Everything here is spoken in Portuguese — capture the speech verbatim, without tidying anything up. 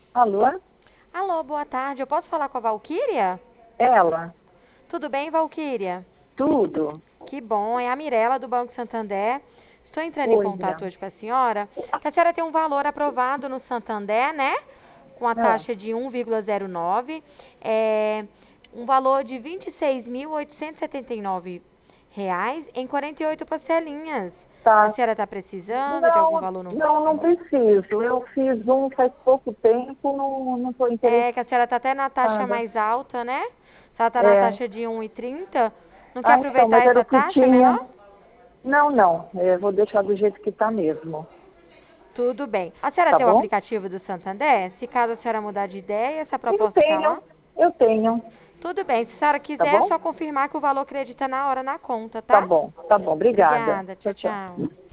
Alô? Alô, boa tarde. Eu posso falar com a Valquíria? Ela? Tudo bem, Valquíria? Tudo? Que bom. É a Mirela do Banco Santander. Estou entrando em Oi, contato Miranda. hoje com a senhora, que a senhora tem um valor aprovado no Santander, né? Com a Ah, taxa de um vírgula zero nove. É um valor de vinte e seis mil oitocentos e setenta e nove reais em quarenta e oito parcelinhas. A tá. senhora está precisando de algum Não, valor no... não, não preciso. Eu fiz um faz pouco tempo, não não estou É que a senhora está até na taxa interessada. mais alta, né? Se ela está na É. taxa de um e trinta, não quer Ah, então, aproveitar mas era essa o que taxa tinha. menor? Não, não. Eu vou deixar do jeito que está mesmo. Tudo bem. A senhora Tá tem o bom? aplicativo do Santander? Se caso a senhora mudar de ideia, essa Eu proposta está lá? tenho. Eu tenho. Tudo bem. Se a senhora Tá quiser, é bom? só confirmar que o valor acredita na hora na conta, Tá tá? bom. Tá bom. Obrigada. Obrigada. Tchau, Tchau, tchau. tchau.